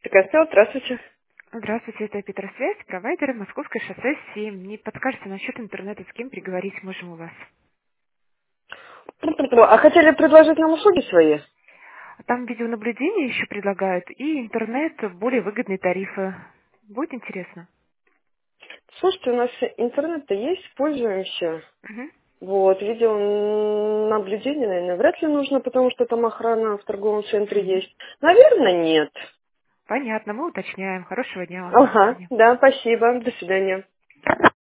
Такая стала, здравствуйте. Здравствуйте, это Петросвязь, провайдер Московское шоссе 7. Не подскажете насчет интернета, с кем переговорить можем у вас? А хотели предложить нам услуги свои? Там видеонаблюдение еще предлагают и интернет, более выгодные тарифы. Будет интересно? Слушайте, у нас интернет-то есть, пользуемся. Мгм. Вот, видеонаблюдение, наверное, вряд ли нужно, потому что там охрана в торговом центре Мгм. есть. Наверное, нет. Понятно, мы уточняем. Хорошего дня вам, до Ага, свидания. да, спасибо, до свидания.